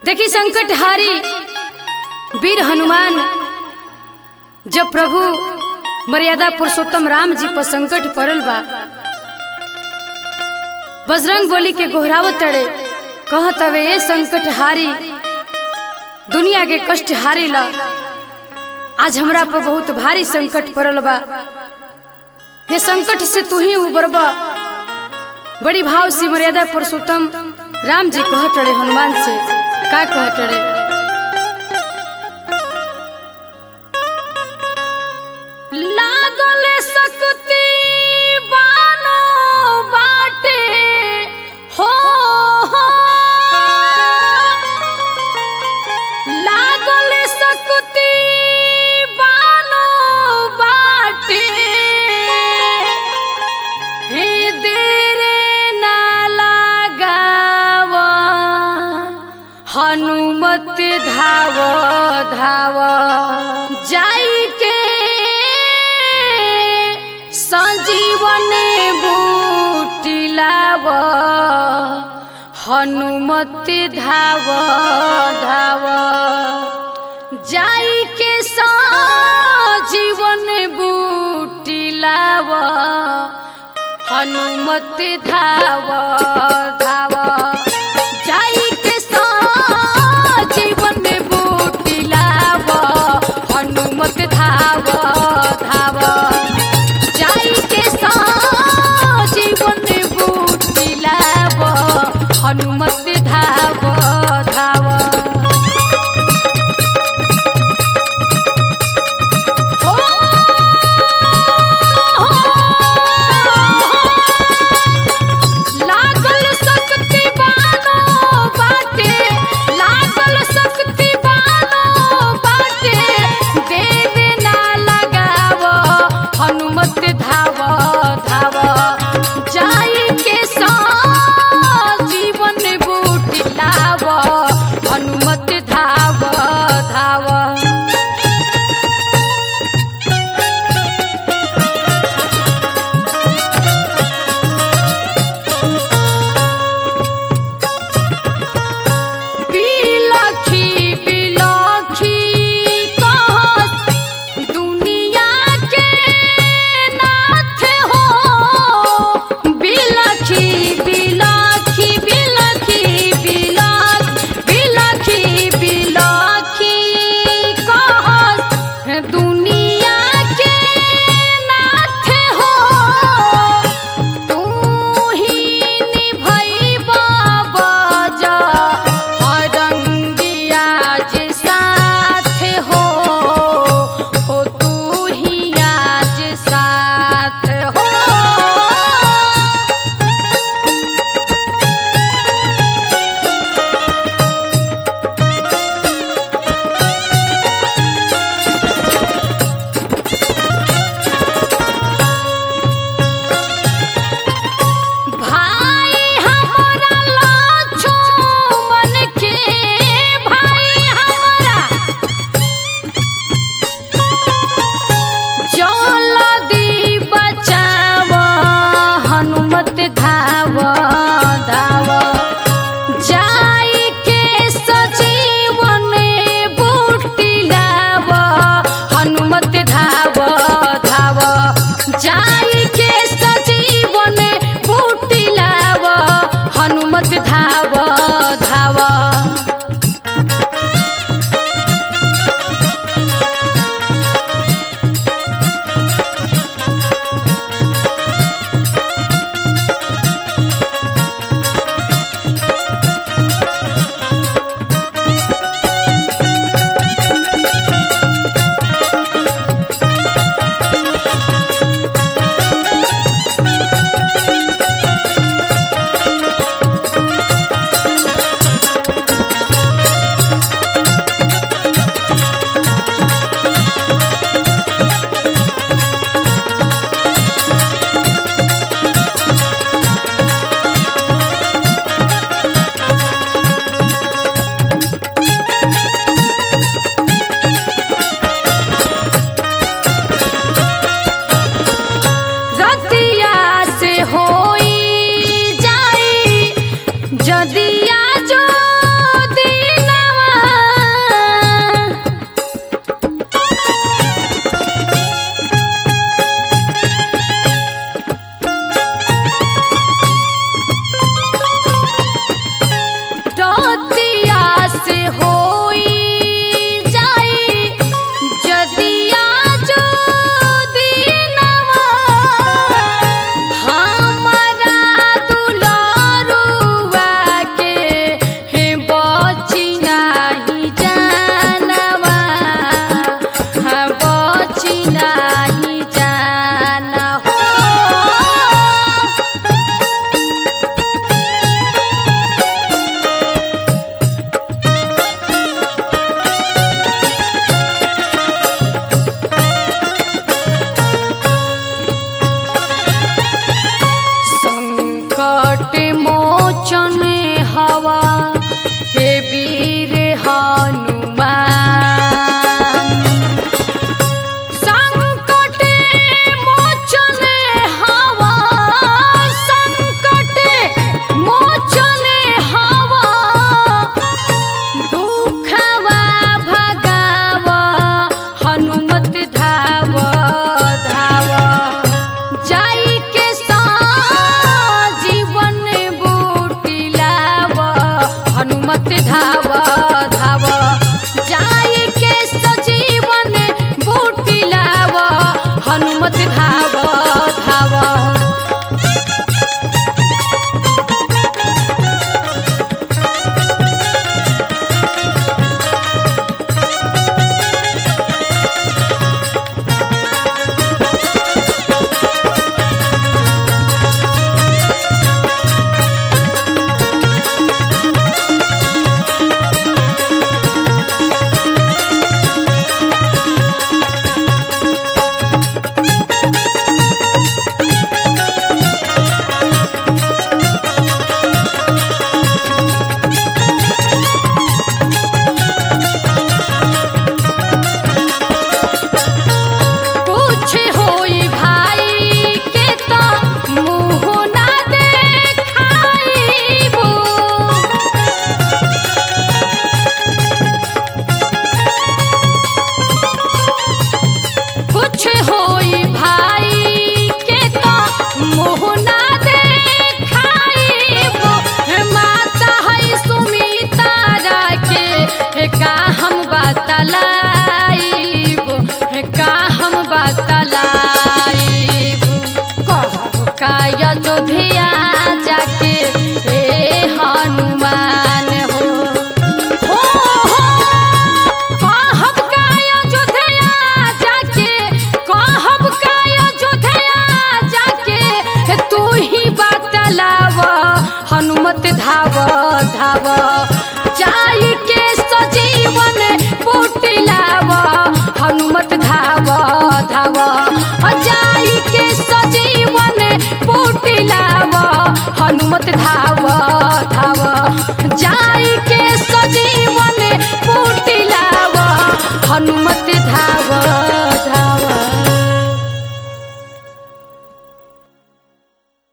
देखी संकट हारी वीर हनुमान जब प्रभु मर्यादा पुरुषोत्तम राम जी पर संकट पड़ल बा, बजरंग बोली के गोहरावत तड़े कहत हवे ए संकट हारी दुनिया के कष्ट हारी ला। आज हमरा पर बहुत भारी संकट पड़ल बा, ये संकट से तू ही उबरबा। बड़ी भाव से मर्यादा पुरुषोत्तम राम जी कहत रहे हनुमान से, का कहत रहे? लागल सकती बानो बाटे हो, लागल सकती बानो बाटे, हे देरे ना लगावा हनुमत धाव धाव जाई के संजीवन बूटी लाव, हनुमत धाव धाव जाई के संजीवन बूटी लाव, हनुमत धाव धाव जाई के संजीवन बूटी लाव, हनुमत धाव धाव जाई के संजीवन बूटी लाव, हनुमत धाव धाव। लागल सकती हनुमत धाव धाव जाई के सजीवन बूटी लाव हनुमत धाव धाव जाई के सजीवन बूटी लाव हनुमत धाव धाव जाई के सजीवन बूटी लाव हनुमत